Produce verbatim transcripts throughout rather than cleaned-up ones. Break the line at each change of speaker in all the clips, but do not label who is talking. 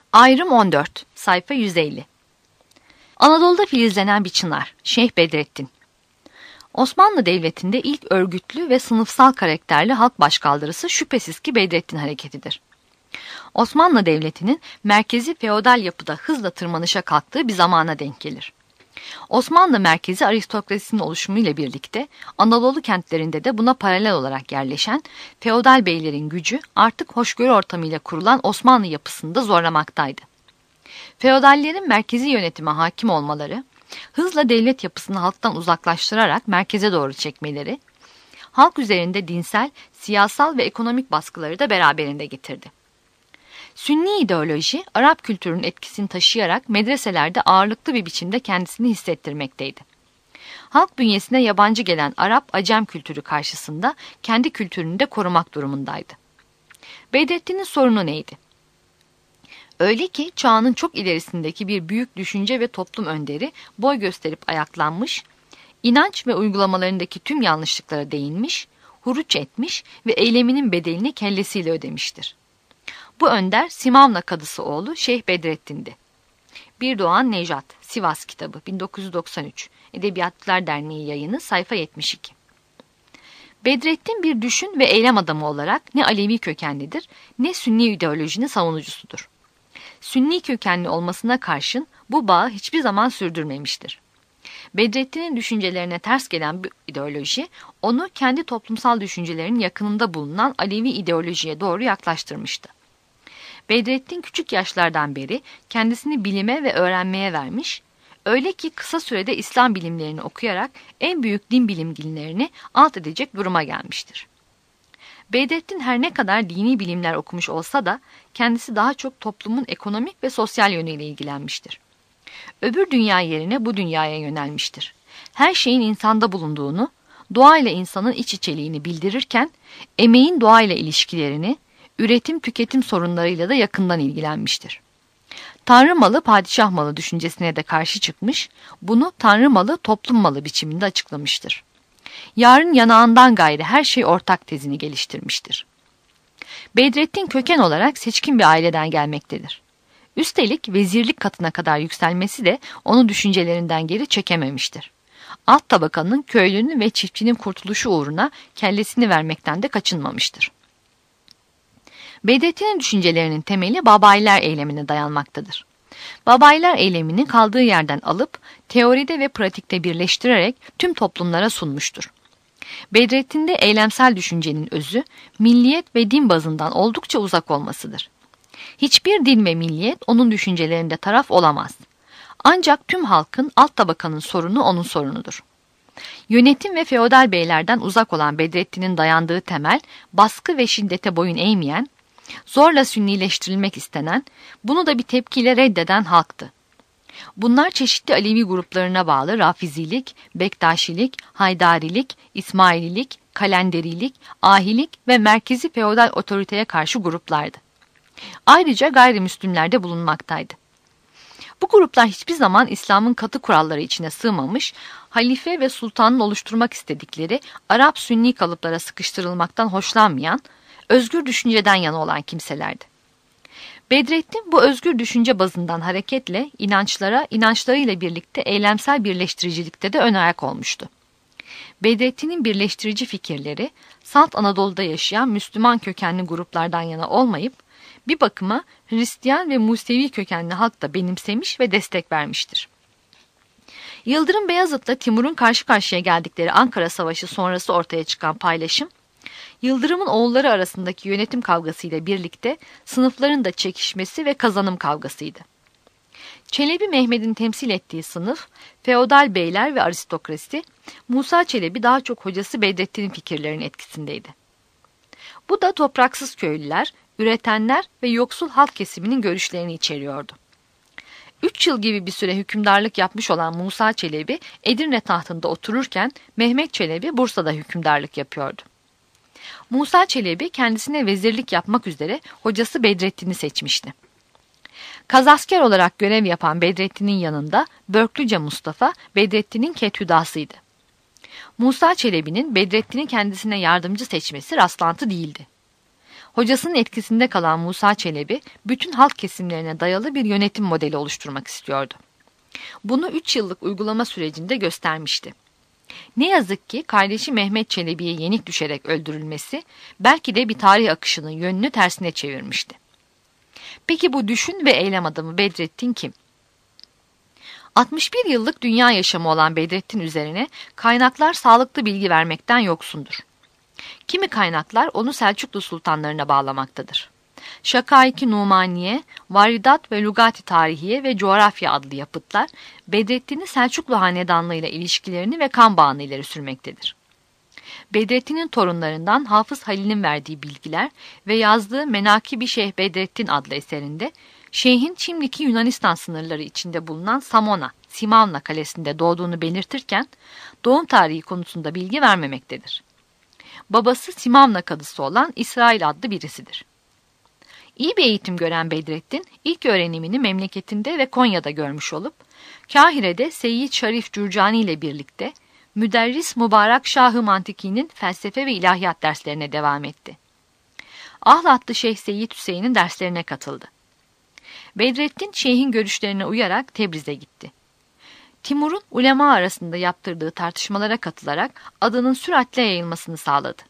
Ayrım on dört, sayfa yüz elli. Anadolu'da filizlenen bir çınar, Şeyh Bedrettin. Osmanlı Devleti'nde ilk örgütlü ve sınıfsal karakterli halk başkaldırısı şüphesiz ki Bedrettin Hareketi'dir. Osmanlı Devleti'nin merkezi feodal yapıda hızla tırmanışa kalktığı bir zamana denk gelir. Osmanlı merkezi aristokrasinin oluşumuyla birlikte Anadolu kentlerinde de buna paralel olarak yerleşen feodal beylerin gücü artık hoşgörü ortamıyla kurulan Osmanlı yapısını da zorlamaktaydı. Feodallerin merkezi yönetime hakim olmaları, hızla devlet yapısını halktan uzaklaştırarak merkeze doğru çekmeleri, halk üzerinde dinsel, siyasal ve ekonomik baskıları da beraberinde getirdi. Sünni ideoloji, Arap kültürünün etkisini taşıyarak medreselerde ağırlıklı bir biçimde kendisini hissettirmekteydi. Halk bünyesine yabancı gelen Arap-Acem kültürü karşısında kendi kültürünü de korumak durumundaydı. Bedrettin'in sorunu neydi? Öyle ki çağının çok ilerisindeki bir büyük düşünce ve toplum önderi boy gösterip ayaklanmış, inanç ve uygulamalarındaki tüm yanlışlıklara değinmiş, huruç etmiş ve eyleminin bedelini kellesiyle ödemiştir. Bu önder Simavna Kadısı oğlu Şeyh Bedrettin'di. Bir Doğan Nejat, Sivas kitabı, bin dokuz yüz doksan üç, Edebiyatçılar Derneği yayını, sayfa yetmiş iki. Bedrettin bir düşün ve eylem adamı olarak ne Alevi kökenlidir ne Sünni ideolojinin savunucusudur. Sünni kökenli olmasına karşın bu bağı hiçbir zaman sürdürmemiştir. Bedrettin'in düşüncelerine ters gelen bu ideoloji onu kendi toplumsal düşüncelerin yakınında bulunan Alevi ideolojiye doğru yaklaştırmıştı. Bedrettin küçük yaşlardan beri kendisini bilime ve öğrenmeye vermiş, öyle ki kısa sürede İslam bilimlerini okuyarak en büyük din bilimcilerini alt edecek duruma gelmiştir. Bedrettin her ne kadar dini bilimler okumuş olsa da kendisi daha çok toplumun ekonomik ve sosyal yönüyle ilgilenmiştir. Öbür dünya yerine bu dünyaya yönelmiştir. Her şeyin insanda bulunduğunu, doğayla insanın iç içeliğini bildirirken emeğin doğayla ilişkilerini, üretim-tüketim sorunlarıyla da yakından ilgilenmiştir. Tanrı malı, padişah malı düşüncesine de karşı çıkmış, bunu Tanrı malı, toplum malı biçiminde açıklamıştır. Yarın yanağından gayrı her şey ortak tezini geliştirmiştir. Bedrettin köken olarak seçkin bir aileden gelmektedir. Üstelik vezirlik katına kadar yükselmesi de onu düşüncelerinden geri çekememiştir. Alt tabakanın, köylünün ve çiftçinin kurtuluşu uğruna kellesini vermekten de kaçınmamıştır. Bedrettin'in düşüncelerinin temeli Babayiler eylemine dayanmaktadır. Babayiler eylemini kaldığı yerden alıp teoride ve pratikte birleştirerek tüm toplumlara sunmuştur. Bedrettin'de eylemsel düşüncenin özü, milliyet ve din bazından oldukça uzak olmasıdır. Hiçbir din ve milliyet onun düşüncelerinde taraf olamaz. Ancak tüm halkın, alt tabakanın sorunu onun sorunudur. Yönetim ve feodal beylerden uzak olan Bedrettin'in dayandığı temel, baskı ve şiddete boyun eğmeyen, zorla sünnileştirilmek istenen, bunu da bir tepkiyle reddeden halktı. Bunlar çeşitli Alevi gruplarına bağlı Rafizilik, Bektaşilik, Haydarilik, İsmaililik, Kalenderilik, Ahilik ve merkezi feodal otoriteye karşı gruplardı. Ayrıca gayrimüslimler de bulunmaktaydı. Bu gruplar hiçbir zaman İslam'ın katı kuralları içine sığmamış, halife ve sultanın oluşturmak istedikleri Arap Sünni kalıplara sıkıştırılmaktan hoşlanmayan, özgür düşünceden yana olan kimselerdi. Bedrettin bu özgür düşünce bazından hareketle inançlara, inançlarıyla birlikte eylemsel birleştiricilikte de ön ayak olmuştu. Bedrettin'in birleştirici fikirleri, Salt Anadolu'da yaşayan Müslüman kökenli gruplardan yana olmayıp, bir bakıma Hristiyan ve Musevi kökenli halk da benimsemiş ve destek vermiştir. Yıldırım Beyazıt'la Timur'un karşı karşıya geldikleri Ankara Savaşı sonrası ortaya çıkan paylaşım, Yıldırım'ın oğulları arasındaki yönetim kavgasıyla birlikte sınıfların da çekişmesi ve kazanım kavgasıydı. Çelebi Mehmet'in temsil ettiği sınıf, feodal beyler ve aristokrasi, Musa Çelebi daha çok hocası Bedrettin'in fikirlerinin etkisindeydi. Bu da topraksız köylüler, üretenler ve yoksul halk kesiminin görüşlerini içeriyordu. Üç yıl gibi bir süre hükümdarlık yapmış olan Musa Çelebi, Edirne tahtında otururken Mehmet Çelebi Bursa'da hükümdarlık yapıyordu. Musa Çelebi kendisine vezirlik yapmak üzere hocası Bedrettin'i seçmişti. Kazasker olarak görev yapan Bedrettin'in yanında Börklüce Mustafa, Bedrettin'in kethüdasıydı. Musa Çelebi'nin Bedrettin'i kendisine yardımcı seçmesi rastlantı değildi. Hocasının etkisinde kalan Musa Çelebi, bütün halk kesimlerine dayalı bir yönetim modeli oluşturmak istiyordu. Bunu üç yıllık uygulama sürecinde göstermişti. Ne yazık ki kardeşi Mehmet Çelebi'ye yenik düşerek öldürülmesi, belki de bir tarih akışının yönünü tersine çevirmişti. Peki bu düşün ve eylem adamı Bedrettin kim? altmış bir yıllık dünya yaşamı olan Bedrettin üzerine kaynaklar sağlıklı bilgi vermekten yoksundur. Kimi kaynaklar onu Selçuklu sultanlarına bağlamaktadır. Şakaiki Numaniye, Varidat ve Lugati Tarihiye ve Coğrafya adlı yapıtlar Bedrettin'i Selçuklu hanedanlığı ile ilişkilerini ve kan bağını ileri sürmektedir. Bedrettin'in torunlarından Hafız Halil'in verdiği bilgiler ve yazdığı Menaki-i Şeyh Bedrettin adlı eserinde Şeyh'in şimdiki Yunanistan sınırları içinde bulunan Samona, Simavna kalesinde doğduğunu belirtirken doğum tarihi konusunda bilgi vermemektedir. Babası Simavna kadısı olan İsrail adlı birisidir. İyi bir eğitim gören Bedrettin ilk öğrenimini memleketinde ve Konya'da görmüş olup Kahire'de Seyyid Şarif Cürcani ile birlikte Müderris Mübarek Şah-ı Mantiki'nin felsefe ve ilahiyat derslerine devam etti. Ahlatlı Şeyh Seyyid Hüseyin'in derslerine katıldı. Bedrettin Şeyh'in görüşlerine uyarak Tebriz'e gitti. Timur'un ulema arasında yaptırdığı tartışmalara katılarak adının süratle yayılmasını sağladı.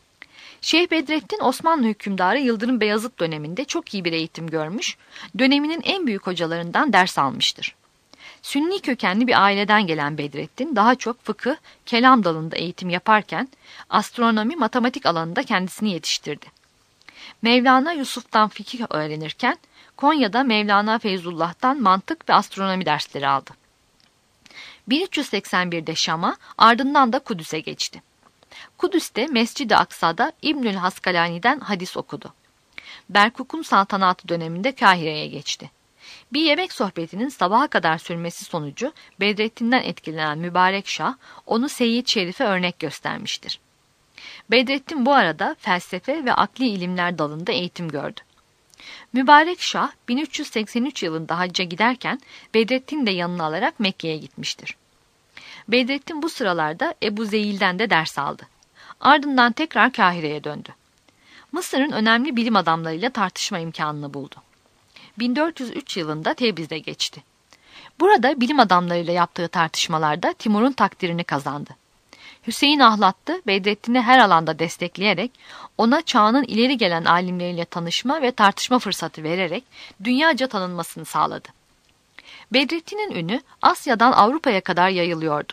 Şeyh Bedrettin Osmanlı hükümdarı Yıldırım Beyazıt döneminde çok iyi bir eğitim görmüş, döneminin en büyük hocalarından ders almıştır. Sünni kökenli bir aileden gelen Bedrettin daha çok fıkıh, kelam dalında eğitim yaparken astronomi, matematik alanında kendisini yetiştirdi. Mevlana Yusuf'tan fikih öğrenirken Konya'da Mevlana Feyzullah'tan mantık ve astronomi dersleri aldı. bin üç yüz seksen bir'de Şam'a, ardından da Kudüs'e geçti. Kudüs'te Mescid-i Aksa'da İbnül Haskalani'den hadis okudu. Berkuk'un saltanatı döneminde Kahire'ye geçti. Bir yemek sohbetinin sabaha kadar sürmesi sonucu Bedrettin'den etkilenen Mübarek Şah onu Seyyid Şerif'e örnek göstermiştir. Bedrettin bu arada felsefe ve akli ilimler dalında eğitim gördü. Mübarek Şah bin üç yüz seksen üç yılında hacca giderken Bedrettin de yanına alarak Mekke'ye gitmiştir. Bedrettin bu sıralarda Ebu Zeyil'den de ders aldı. Ardından tekrar Kahire'ye döndü. Mısır'ın önemli bilim adamlarıyla tartışma imkanını buldu. bin dört yüz üç yılında Tebriz'de geçti. Burada bilim adamlarıyla yaptığı tartışmalarda Timur'un takdirini kazandı. Hüseyin Ahlatlı Bedrettin'i her alanda destekleyerek ona çağının ileri gelen alimleriyle tanışma ve tartışma fırsatı vererek dünyaca tanınmasını sağladı. Bedrettin'in ünü Asya'dan Avrupa'ya kadar yayılıyordu.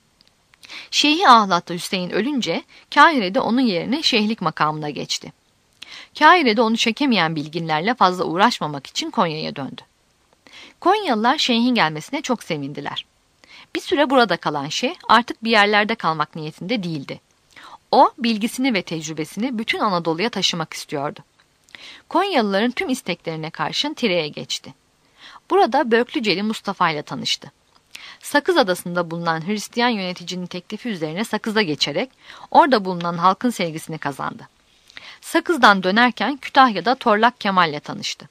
Şeyhi Ahlatlı Hüseyin ölünce Kahire'de onun yerine şeyhlik makamına geçti. Kahire'de onu çekemeyen bilginlerle fazla uğraşmamak için Konya'ya döndü. Konyalılar şeyhin gelmesine çok sevindiler. Bir süre burada kalan şeyh artık bir yerlerde kalmak niyetinde değildi. O bilgisini ve tecrübesini bütün Anadolu'ya taşımak istiyordu. Konyalıların tüm isteklerine karşın Tire'ye geçti. Burada Börklüceli Mustafa ile tanıştı. Sakız Adası'nda bulunan Hristiyan yöneticinin teklifi üzerine Sakız'a geçerek orada bulunan halkın sevgisini kazandı. Sakız'dan dönerken Kütahya'da Torlak Kemal ile tanıştı.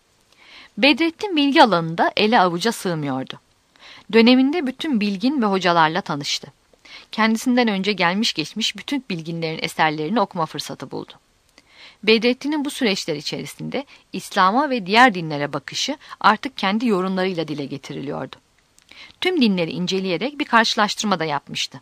Bedrettin bilgi alanında ele avuca sığmıyordu. Döneminde bütün bilgin ve hocalarla tanıştı. Kendisinden önce gelmiş geçmiş bütün bilginlerin eserlerini okuma fırsatı buldu. Bedrettin'in bu süreçler içerisinde İslam'a ve diğer dinlere bakışı artık kendi yorumlarıyla dile getiriliyordu. Tüm dinleri inceleyerek bir karşılaştırma da yapmıştı.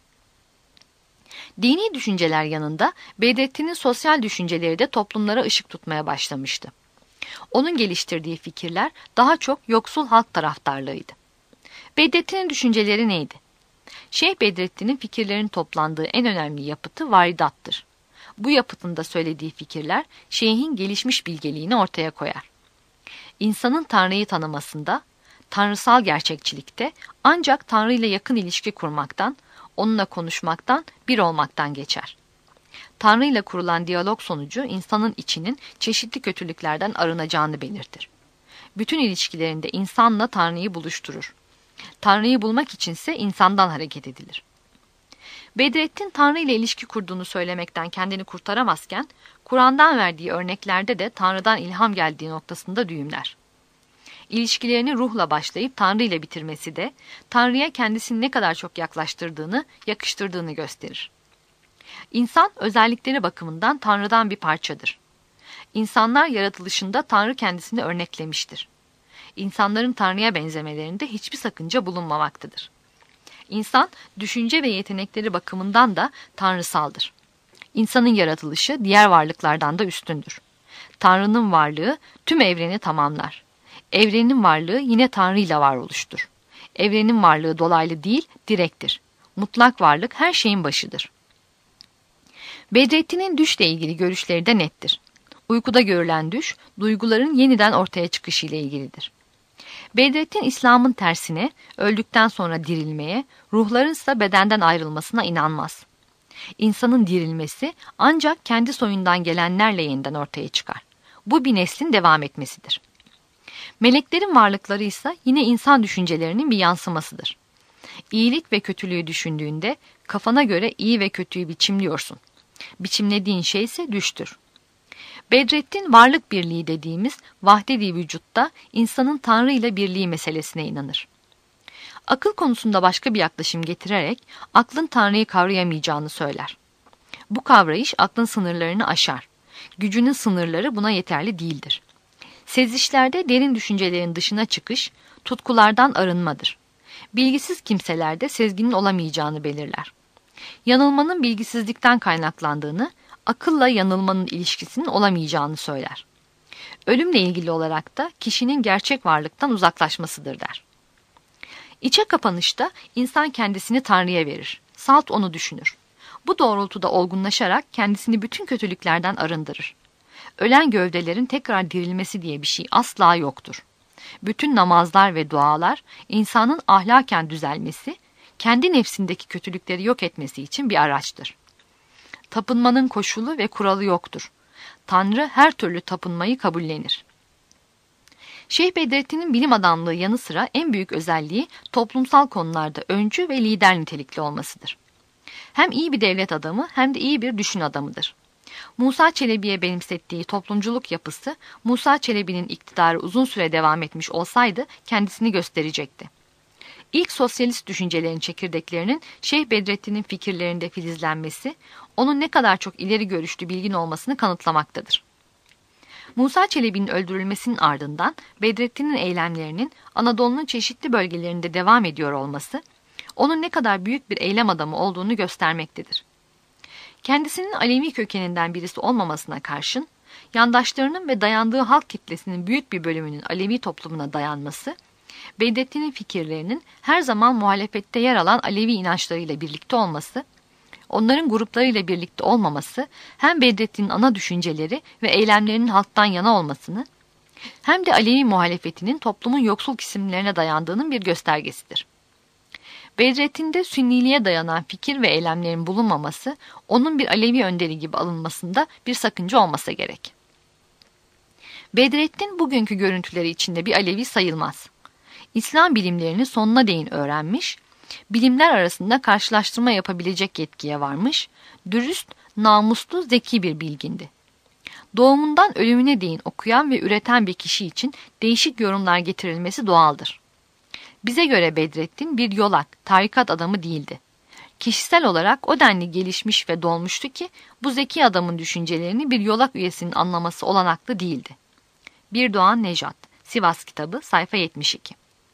Dini düşünceler yanında Bedrettin'in sosyal düşünceleri de toplumlara ışık tutmaya başlamıştı. Onun geliştirdiği fikirler daha çok yoksul halk taraftarlığıydı. Bedrettin'in düşünceleri neydi? Şeyh Bedrettin'in fikirlerinin toplandığı en önemli yapıtı Varidat'tır. Bu yapıtında söylediği fikirler şeyhin gelişmiş bilgeliğini ortaya koyar. İnsanın Tanrı'yı tanımasında, tanrısal gerçekçilikte ancak Tanrı ile yakın ilişki kurmaktan, onunla konuşmaktan, bir olmaktan geçer. Tanrı ile kurulan diyalog sonucu insanın içinin çeşitli kötülüklerden arınacağını belirtir. Bütün ilişkilerinde insanla Tanrı'yı buluşturur. Tanrı'yı bulmak içinse insandan hareket edilir. Bedrettin Tanrı ile ilişki kurduğunu söylemekten kendini kurtaramazken, Kur'an'dan verdiği örneklerde de Tanrı'dan ilham geldiği noktasında düğümler. İlişkilerini ruhla başlayıp Tanrı ile bitirmesi de Tanrı'ya kendisini ne kadar çok yaklaştırdığını, yakıştırdığını gösterir. İnsan özellikleri bakımından Tanrı'dan bir parçadır. İnsanlar yaratılışında Tanrı kendisini örneklemiştir. İnsanların Tanrı'ya benzemelerinde hiçbir sakınca bulunmamaktadır. İnsan, düşünce ve yetenekleri bakımından da tanrısaldır. İnsanın yaratılışı diğer varlıklardan da üstündür. Tanrı'nın varlığı tüm evreni tamamlar. Evrenin varlığı yine Tanrı ile varoluştur. Evrenin varlığı dolaylı değil, direktir. Mutlak varlık her şeyin başıdır. Bedrettin'in düşle ilgili görüşleri de nettir. Uykuda görülen düş, duyguların yeniden ortaya çıkışı ile ilgilidir. Bedrettin, İslam'ın tersine, öldükten sonra dirilmeye, ruhların ise bedenden ayrılmasına inanmaz. İnsanın dirilmesi ancak kendi soyundan gelenlerle yeniden ortaya çıkar. Bu bir neslin devam etmesidir. Meleklerin varlıkları ise yine insan düşüncelerinin bir yansımasıdır. İyilik ve kötülüğü düşündüğünde kafana göre iyi ve kötüyü biçimliyorsun. Biçimlediğin şey ise düştür. Bedrettin, varlık birliği dediğimiz vahdet-i vücutta insanın Tanrı ile birliği meselesine inanır. Akıl konusunda başka bir yaklaşım getirerek aklın Tanrı'yı kavrayamayacağını söyler. Bu kavrayış aklın sınırlarını aşar. Gücünün sınırları buna yeterli değildir. Sezişlerde derin düşüncelerin dışına çıkış, tutkulardan arınmadır. Bilgisiz kimselerde sezginin olamayacağını belirler. Yanılmanın bilgisizlikten kaynaklandığını, akılla yanılmanın ilişkisinin olamayacağını söyler. Ölümle ilgili olarak da kişinin gerçek varlıktan uzaklaşmasıdır der. İçe kapanışta insan kendisini Tanrı'ya verir. Salt onu düşünür. Bu doğrultuda olgunlaşarak kendisini bütün kötülüklerden arındırır. Ölen gövdelerin tekrar dirilmesi diye bir şey asla yoktur. Bütün namazlar ve dualar insanın ahlaken düzelmesi, kendi nefsindeki kötülükleri yok etmesi için bir araçtır. Tapınmanın koşulu ve kuralı yoktur. Tanrı her türlü tapınmayı kabullenir. Şeyh Bedrettin'in bilim adamlığı yanı sıra en büyük özelliği toplumsal konularda öncü ve lider nitelikli olmasıdır. Hem iyi bir devlet adamı hem de iyi bir düşün adamıdır. Musa Çelebi'ye benimsettiği toplumculuk yapısı, Musa Çelebi'nin iktidarı uzun süre devam etmiş olsaydı kendisini gösterecekti. İlk sosyalist düşüncelerin çekirdeklerinin Şeyh Bedrettin'in fikirlerinde filizlenmesi, onun ne kadar çok ileri görüşlü bilgin olmasını kanıtlamaktadır. Musa Çelebi'nin öldürülmesinin ardından Bedrettin'in eylemlerinin Anadolu'nun çeşitli bölgelerinde devam ediyor olması, onun ne kadar büyük bir eylem adamı olduğunu göstermektedir. Kendisinin Alevi kökeninden birisi olmamasına karşın, yandaşlarının ve dayandığı halk kitlesinin büyük bir bölümünün Alevi toplumuna dayanması, Bedrettin'in fikirlerinin her zaman muhalefette yer alan Alevi inançlarıyla birlikte olması, onların gruplarıyla birlikte olmaması, hem Bedrettin'in ana düşünceleri ve eylemlerinin halktan yana olmasını, hem de Alevi muhalefetinin toplumun yoksul kesimlerine dayandığının bir göstergesidir. Bedrettin'de Sünniliğe dayanan fikir ve eylemlerin bulunmaması, onun bir Alevi önderi gibi alınmasında bir sakınca olmasa gerek. Bedrettin bugünkü görüntüleri içinde bir Alevi sayılmaz. İslam bilimlerini sonuna değin öğrenmiş, bilimler arasında karşılaştırma yapabilecek yetkiye varmış, dürüst, namuslu, zeki bir bilgindi. Doğumundan ölümüne değin okuyan ve üreten bir kişi için değişik yorumlar getirilmesi doğaldır. Bize göre Bedrettin bir yolak, tarikat adamı değildi. Kişisel olarak o denli gelişmiş ve dolmuştu ki bu zeki adamın düşüncelerini bir yolak üyesinin anlaması olanaklı değildi. Bir Doğan Nejat, Sivas kitabı, sayfa yetmiş iki.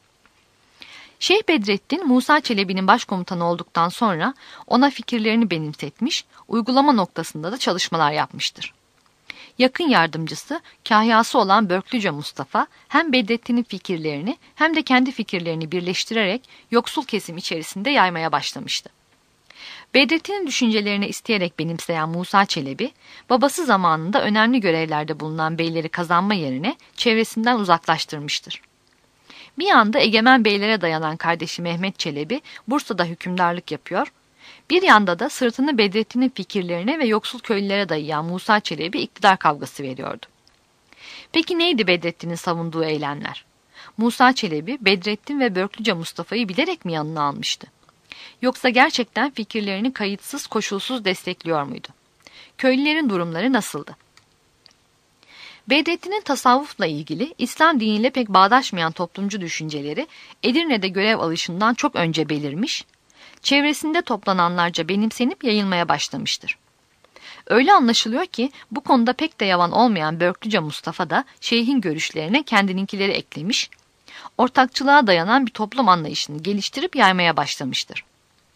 Şeyh Bedrettin, Musa Çelebi'nin başkomutanı olduktan sonra ona fikirlerini benimsetmiş, uygulama noktasında da çalışmalar yapmıştır. Yakın yardımcısı, kahyası olan Börklüce Mustafa, hem Bedrettin'in fikirlerini hem de kendi fikirlerini birleştirerek yoksul kesim içerisinde yaymaya başlamıştı. Bedrettin'in düşüncelerini isteyerek benimseyen Musa Çelebi, babası zamanında önemli görevlerde bulunan beyleri kazanma yerine çevresinden uzaklaştırmıştır. Bir yanda egemen beylere dayanan kardeşi Mehmet Çelebi, Bursa'da hükümdarlık yapıyor, bir yanda da sırtını Bedrettin'in fikirlerine ve yoksul köylülere dayayan Musa Çelebi iktidar kavgası veriyordu. Peki neydi Bedrettin'in savunduğu eylemler? Musa Çelebi, Bedrettin ve Börklüce Mustafa'yı bilerek mi yanına almıştı? Yoksa gerçekten fikirlerini kayıtsız, koşulsuz destekliyor muydu? Köylülerin durumları nasıldı? Bedrettin'in tasavvufla ilgili İslam diniyle pek bağdaşmayan toplumcu düşünceleri Edirne'de görev alışından çok önce belirmiş, çevresinde toplananlarca benimsenip yayılmaya başlamıştır. Öyle anlaşılıyor ki bu konuda pek de yavan olmayan Börklüce Mustafa da şeyhin görüşlerine kendininkileri eklemiş, ortakçılığa dayanan bir toplum anlayışını geliştirip yaymaya başlamıştır.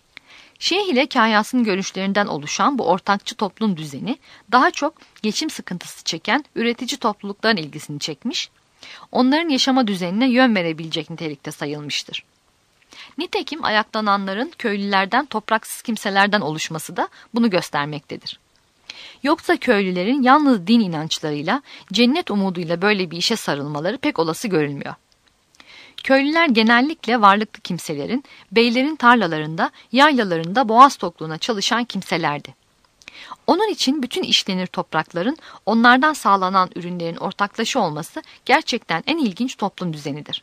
Şeyh ile kahyasının görüşlerinden oluşan bu ortakçı toplum düzeni daha çok geçim sıkıntısı çeken üretici toplulukların ilgisini çekmiş, onların yaşama düzenine yön verebilecek nitelikte sayılmıştır. Nitekim ayaklananların köylülerden, topraksız kimselerden oluşması da bunu göstermektedir. Yoksa köylülerin yalnız din inançlarıyla, cennet umuduyla böyle bir işe sarılmaları pek olası görülmüyor. Köylüler genellikle varlıklı kimselerin, beylerin tarlalarında, yaylalarında boğaz tokluğuna çalışan kimselerdi. Onun için bütün işlenir toprakların, onlardan sağlanan ürünlerin ortaklaşa olması gerçekten en ilginç toplum düzenidir.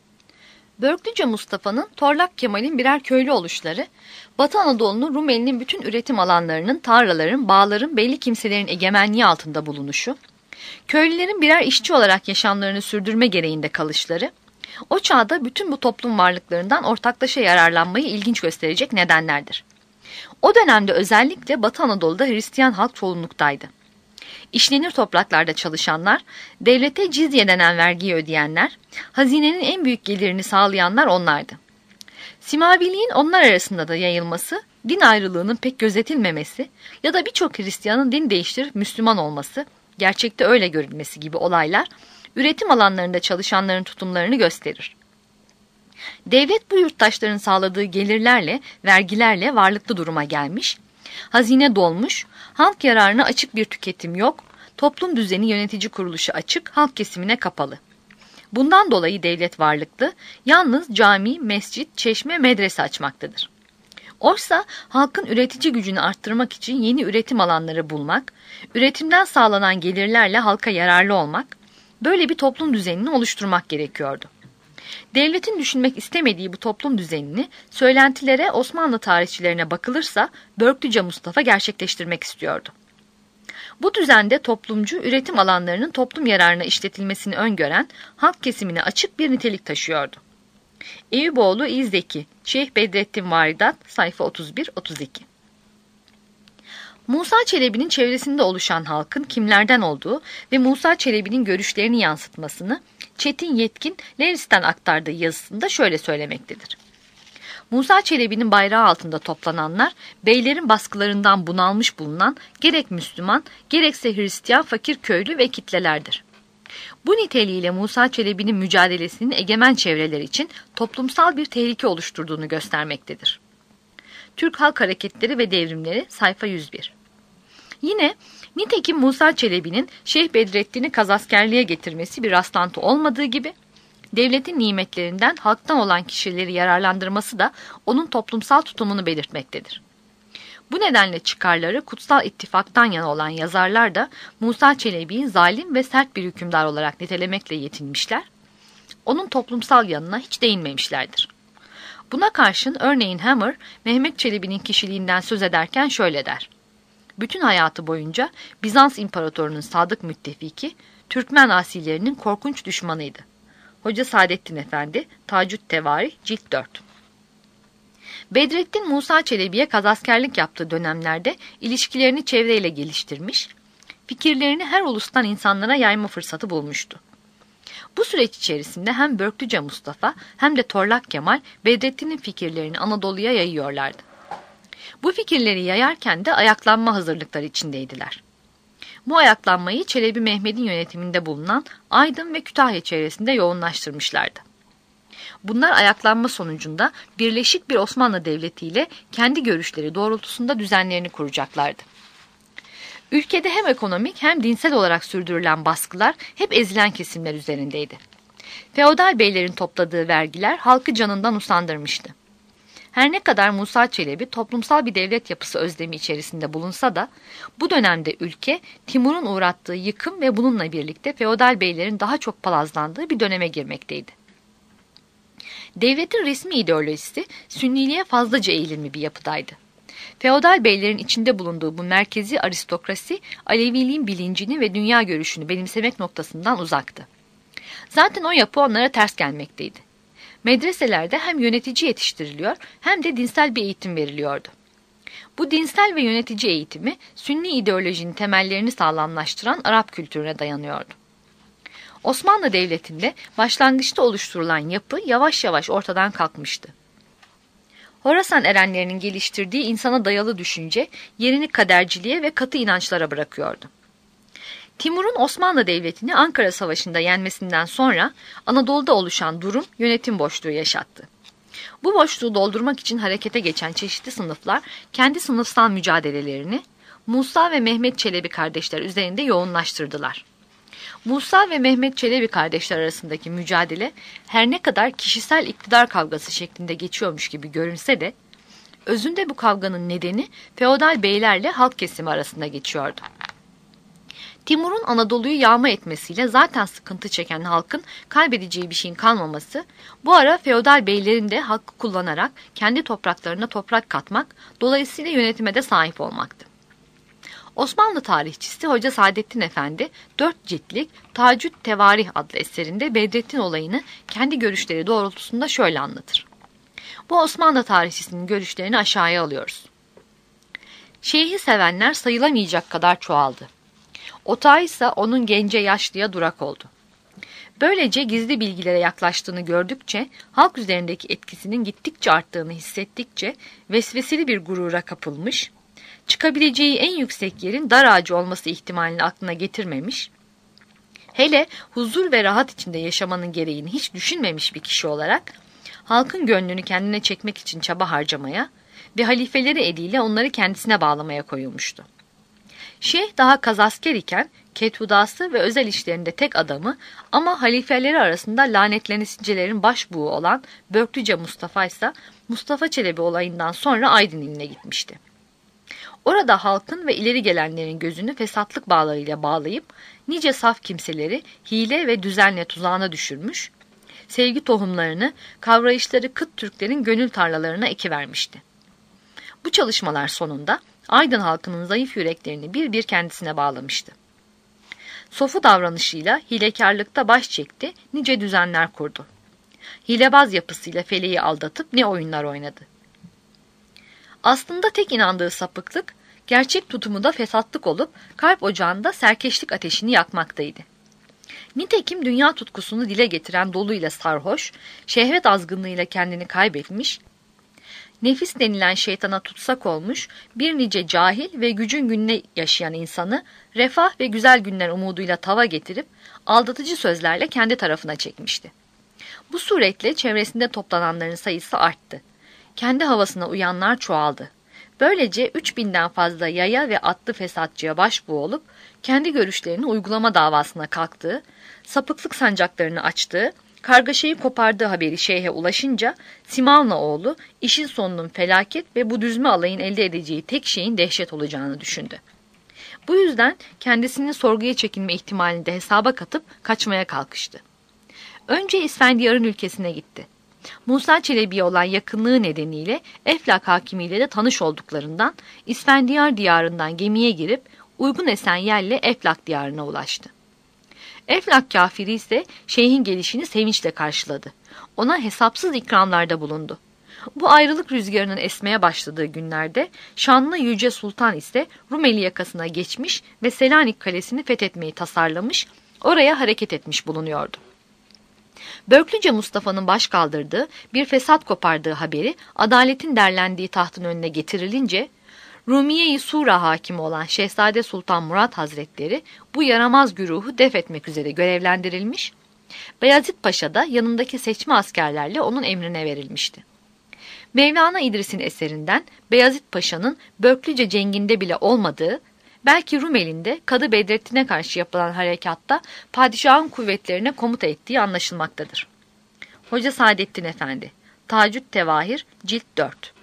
Börklüce Mustafa'nın, Torlak Kemal'in birer köylü oluşları, Batı Anadolu'nun Rumeli'nin bütün üretim alanlarının, tarlaların, bağların, belli kimselerin egemenliği altında bulunuşu, köylülerin birer işçi olarak yaşamlarını sürdürme gereğinde kalışları, o çağda bütün bu toplum varlıklarından ortaklaşa yararlanmayı ilginç gösterecek nedenlerdir. O dönemde özellikle Batı Anadolu'da Hristiyan halk çoğunluktaydı. İşlenir topraklarda çalışanlar, devlete cizye denen vergiyi ödeyenler, hazinenin en büyük gelirini sağlayanlar onlardı. Simaviliğin onlar arasında da yayılması, din ayrılığının pek gözetilmemesi ya da birçok Hristiyanın din değiştirip Müslüman olması, gerçekte öyle görülmesi gibi olaylar, üretim alanlarında çalışanların tutumlarını gösterir. Devlet bu yurttaşların sağladığı gelirlerle, vergilerle varlıklı duruma gelmiş, hazine dolmuş, halk yararına açık bir tüketim yok, toplum düzeni yönetici kuruluşu açık, halk kesimine kapalı. Bundan dolayı devlet varlıklı, yalnız cami, mescit, çeşme, medrese açmaktadır. Oysa halkın üretici gücünü arttırmak için yeni üretim alanları bulmak, üretimden sağlanan gelirlerle halka yararlı olmak, böyle bir toplum düzenini oluşturmak gerekiyordu. Devletin düşünmek istemediği bu toplum düzenini söylentilere, Osmanlı tarihçilerine bakılırsa Börklüce Mustafa gerçekleştirmek istiyordu. Bu düzende toplumcu üretim alanlarının toplum yararına işletilmesini öngören halk kesimine açık bir nitelik taşıyordu. Eyüboğlu İzzeki, Şeyh Bedrettin Varidat, sayfa otuz bir otuz iki. Musa Çelebi'nin çevresinde oluşan halkın kimlerden olduğu ve Musa Çelebi'nin görüşlerini yansıtmasını Çetin Yetkin Leris'ten aktardığı yazısında şöyle söylemektedir. Musa Çelebi'nin bayrağı altında toplananlar, beylerin baskılarından bunalmış bulunan gerek Müslüman, gerekse Hristiyan fakir köylü ve kitlelerdir. Bu niteliğiyle Musa Çelebi'nin mücadelesinin egemen çevreler için toplumsal bir tehlike oluşturduğunu göstermektedir. Türk Halk Hareketleri ve Devrimleri, sayfa yüz bir. Yine nitekim Musa Çelebi'nin Şeyh Bedrettin'i kazaskerliğe getirmesi bir rastlantı olmadığı gibi, devletin nimetlerinden halktan olan kişileri yararlandırması da onun toplumsal tutumunu belirtmektedir. Bu nedenle çıkarları Kutsal İttifak'tan yana olan yazarlar da Musa Çelebi'yi zalim ve sert bir hükümdar olarak nitelemekle yetinmişler, onun toplumsal yanına hiç değinmemişlerdir. Buna karşın örneğin Hammer, Mehmet Çelebi'nin kişiliğinden söz ederken şöyle der. Bütün hayatı boyunca Bizans İmparatorunun sadık müttefiki, Türkmen asilerinin korkunç düşmanıydı. Hoca Saadettin Efendi, Tacüt Tevarih, cilt dört. Bedrettin Musa Çelebi'ye kazaskerlik yaptığı dönemlerde ilişkilerini çevreyle geliştirmiş, fikirlerini her ulustan insanlara yayma fırsatı bulmuştu. Bu süreç içerisinde hem Börklüce Mustafa hem de Torlak Kemal Bedrettin'in fikirlerini Anadolu'ya yayıyorlardı. Bu fikirleri yayarken de ayaklanma hazırlıkları içindeydiler. Bu ayaklanmayı Çelebi Mehmet'in yönetiminde bulunan Aydın ve Kütahya çevresinde yoğunlaştırmışlardı. Bunlar ayaklanma sonucunda birleşik bir Osmanlı Devleti ile kendi görüşleri doğrultusunda düzenlerini kuracaklardı. Ülkede hem ekonomik hem dinsel olarak sürdürülen baskılar hep ezilen kesimler üzerindeydi. Feodal beylerin topladığı vergiler halkı canından usandırmıştı. Her ne kadar Musa Çelebi toplumsal bir devlet yapısı özlemi içerisinde bulunsa da bu dönemde ülke Timur'un uğrattığı yıkım ve bununla birlikte feodal beylerin daha çok palazlandığı bir döneme girmekteydi. Devletin resmi ideolojisi Sünniliğe fazlaca eğilimli bir yapıdaydı. Feodal beylerin içinde bulunduğu bu merkezi aristokrasi Aleviliğin bilincini ve dünya görüşünü benimsemek noktasından uzaktı. Zaten o yapı onlara ters gelmekteydi. Medreselerde hem yönetici yetiştiriliyor hem de dinsel bir eğitim veriliyordu. Bu dinsel ve yönetici eğitimi Sünni ideolojinin temellerini sağlamlaştıran Arap kültürüne dayanıyordu. Osmanlı Devleti'nde başlangıçta oluşturulan yapı yavaş yavaş ortadan kalkmıştı. Horasan erenlerinin geliştirdiği insana dayalı düşünce yerini kaderciliğe ve katı inançlara bırakıyordu. Timur'un Osmanlı Devleti'ni Ankara Savaşı'nda yenmesinden sonra Anadolu'da oluşan durum yönetim boşluğu yaşattı. Bu boşluğu doldurmak için harekete geçen çeşitli sınıflar kendi sınıfsal mücadelelerini Musa ve Mehmet Çelebi kardeşler üzerinde yoğunlaştırdılar. Musa ve Mehmet Çelebi kardeşler arasındaki mücadele her ne kadar kişisel iktidar kavgası şeklinde geçiyormuş gibi görünse de özünde bu kavganın nedeni feodal beylerle halk kesimi arasında geçiyordu. Timur'un Anadolu'yu yağma etmesiyle zaten sıkıntı çeken halkın kaybedeceği bir şeyin kalmaması, bu ara feodal beylerin de hakkı kullanarak kendi topraklarına toprak katmak, dolayısıyla yönetime de sahip olmaktı. Osmanlı tarihçisi Hoca Saadettin Efendi, dört ciltlik Tacüt Tevarih adlı eserinde Bedrettin olayını kendi görüşleri doğrultusunda şöyle anlatır. Bu Osmanlı tarihçisinin görüşlerini aşağıya alıyoruz. Şeyhi sevenler sayılamayacak kadar çoğaldı. Otağı ise onun gence yaşlıya durak oldu. Böylece gizli bilgilere yaklaştığını gördükçe, halk üzerindeki etkisinin gittikçe arttığını hissettikçe vesveseli bir gurura kapılmış, çıkabileceği en yüksek yerin dar ağacı olması ihtimalini aklına getirmemiş, hele huzur ve rahat içinde yaşamanın gereğini hiç düşünmemiş bir kişi olarak, halkın gönlünü kendine çekmek için çaba harcamaya ve halifeleri eliyle onları kendisine bağlamaya koyulmuştu. Şeyh daha kazasker iken Kethudası ve özel işlerinde tek adamı ama halifeleri arasında lanetlenicelerin başbuğu olan Börklüce Mustafa ise Mustafa Çelebi olayından sonra Aydın iline gitmişti. Orada halkın ve ileri gelenlerin gözünü fesatlık bağlarıyla bağlayıp nice saf kimseleri hile ve düzenle tuzağına düşürmüş, sevgi tohumlarını kavrayışları kıt Türklerin gönül tarlalarına ekivermişti. Bu çalışmalar sonunda Aydın halkının zayıf yüreklerini bir bir kendisine bağlamıştı. Sofu davranışıyla hilekarlıkta baş çekti, nice düzenler kurdu. Hilebaz yapısıyla feleği aldatıp ne oyunlar oynadı. Aslında tek inandığı sapıklık, gerçek tutumu da fesatlık olup kalp ocağında serkeşlik ateşini yakmaktaydı. Nitekim dünya tutkusunu dile getiren doluyla sarhoş, şehvet azgınlığıyla kendini kaybetmiş, nefis denilen şeytana tutsak olmuş bir nice cahil ve gücün gününe yaşayan insanı refah ve güzel günler umuduyla tava getirip aldatıcı sözlerle kendi tarafına çekmişti. Bu suretle çevresinde toplananların sayısı arttı. Kendi havasına uyanlar çoğaldı. Böylece üç binden fazla yaya ve atlı fesatçıya başbuğ olup kendi görüşlerini uygulama davasına kalktığı, sapıklık sancaklarını açtığı, kargaşayı kopardığı haberi şeyhe ulaşınca Simalnaoğlu işin sonunun felaket ve bu düzme alayın elde edeceği tek şeyin dehşet olacağını düşündü. Bu yüzden kendisinin sorguya çekilme ihtimalini de hesaba katıp kaçmaya kalkıştı. Önce İsfendiyar'ın ülkesine gitti. Musa Çelebi'ye olan yakınlığı nedeniyle Eflak hakimiyle de tanış olduklarından İsfendiyar diyarından gemiye girip uygun esen yerle Eflak diyarına ulaştı. Eflak kafiri ise şeyhin gelişini sevinçle karşıladı. Ona hesapsız ikramlarda bulundu. Bu ayrılık rüzgarının esmeye başladığı günlerde şanlı Yüce Sultan ise Rumeli yakasına geçmiş ve Selanik Kalesi'ni fethetmeyi tasarlamış, oraya hareket etmiş bulunuyordu. Börklüce Mustafa'nın baş kaldırdığı, bir fesat kopardığı haberi adaletin derlendiği tahtın önüne getirilince, Rumiye-i Sura hakimi olan Şehzade Sultan Murat Hazretleri bu yaramaz güruhu def etmek üzere görevlendirilmiş, Beyazıt Paşa da yanındaki seçme askerlerle onun emrine verilmişti. Mevlana İdris'in eserinden Beyazıt Paşa'nın Börklüce cenginde bile olmadığı, belki Rumeli'nde Kadı Bedrettin'e karşı yapılan harekatta padişahın kuvvetlerine komuta ettiği anlaşılmaktadır. Hoca Saadettin Efendi, Tacüt Tevahir, Cilt dört.